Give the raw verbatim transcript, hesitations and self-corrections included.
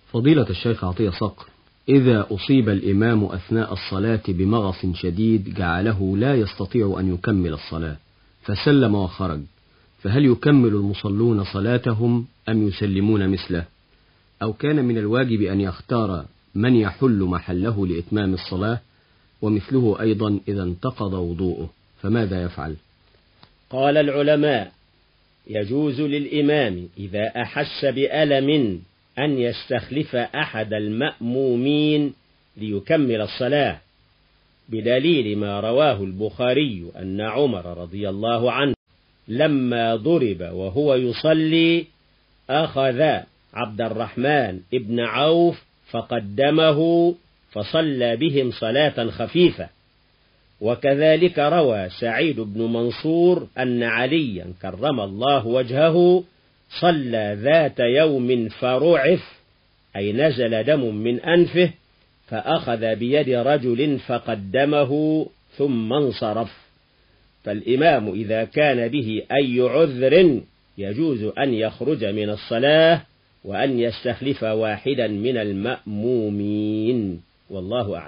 فضيلة الشيخ عطية صقر، إذا أصيب الإمام أثناء الصلاة بمغص شديد جعله لا يستطيع أن يكمل الصلاة فسلم وخرج، فهل يكمل المصلون صلاتهم أم يسلمون مثله؟ أو كان من الواجب أن يختار من يحل محله لإتمام الصلاة، ومثله أيضا إذا انتقض وضوءه فماذا يفعل؟ قال العلماء: يجوز للإمام إذا أحس بألم أن يستخلف أحد المأمومين ليكمل الصلاة، بدليل ما رواه البخاري أن عمر رضي الله عنه لما ضرب وهو يصلي أخذ عبد الرحمن ابن عوف فقدمه فصلى بهم صلاة خفيفة. وكذلك روى سعيد بن منصور أن عليا كرم الله وجهه صلى ذات يوم فرعف، أي نزل دم من أنفه، فأخذ بيد رجل فقدمه ثم انصرف. فالإمام إذا كان به أي عذر يجوز أن يخرج من الصلاة وأن يستخلف واحدا من المأمومين، والله أعلم.